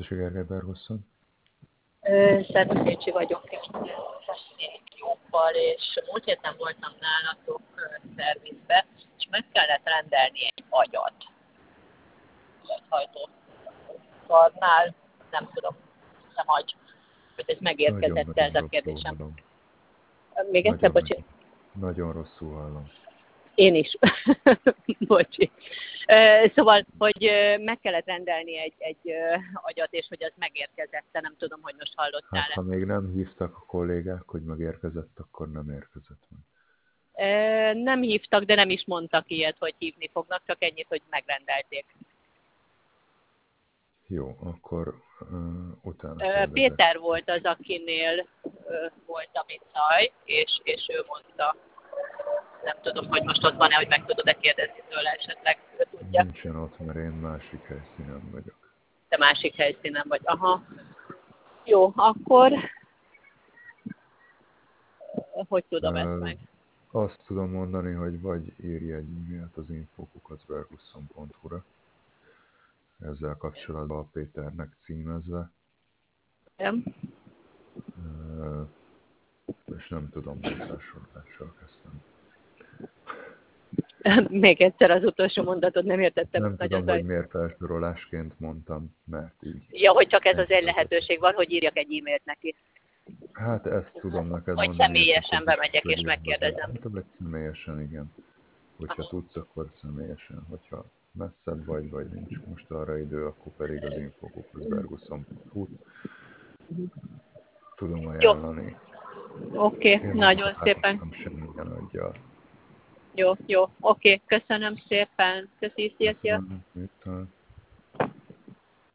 Szécsi Gergely Bergusszon. Szervusz, Szécsi vagyok, és jóval, és múlt héten voltam nálatok szervizbe, és meg kellett rendelni egy agyat. Hajtókarnál, nem tudom, nem agy, hogy ez megérkezett ez a kérdésem. Hallom. Még egyszer, bocsi. Nagyon rosszul hallom. Én is. Bocsi. Szóval, hogy meg kellett rendelni egy agyat, és hogy az megérkezett, nem tudom, hogy most hallottál. Hát, ha még nem hívtak a kollégák, hogy megérkezett, akkor nem érkezett meg. Nem hívtak, de nem is mondtak ilyet, hogy hívni fognak, csak ennyit, hogy megrendelték. Jó, akkor utána kérdezek. Péter volt az, akinél volt a micaj, és ő mondta, nem tudom, hogy most ott van-e, hogy meg tudod-e kérdezni tőle, esetleg ő tudja. Nincsen ott, mert én másik helyszínen vagyok. Te másik helyszínen vagy. Aha. Jó, akkor hogy tudom ezt meg? Azt tudom mondani, hogy vagy írj egy e-mailt az info@bergusszon.hu-ra, ezzel kapcsolatban a Péternek címezve. Nem? És nem tudom, milyen társadalmással kezdtem. Még egyszer az utolsó mondatod, nem értettem. Nem tudom, hogy miért felsorolásként mondtam, mert így. Ja, hogy csak ez az egy lehetőség van, hogy írjak egy e-mailt neki. Hát ezt tudom neked vagy mondani. Vagy személyesen bemegyek és megkérdezem. Hát vagy személyesen, igen. Hogyha tudsz, akkor személyesen. Hogyha messzebb vagy nincs most arra idő, akkor pedig az info@bergusszon.hu tudom ajánlani. Oké, nagyon szépen. Semmilyen adja. Jó, oké, köszönöm szépen. Szia. Köszönöm.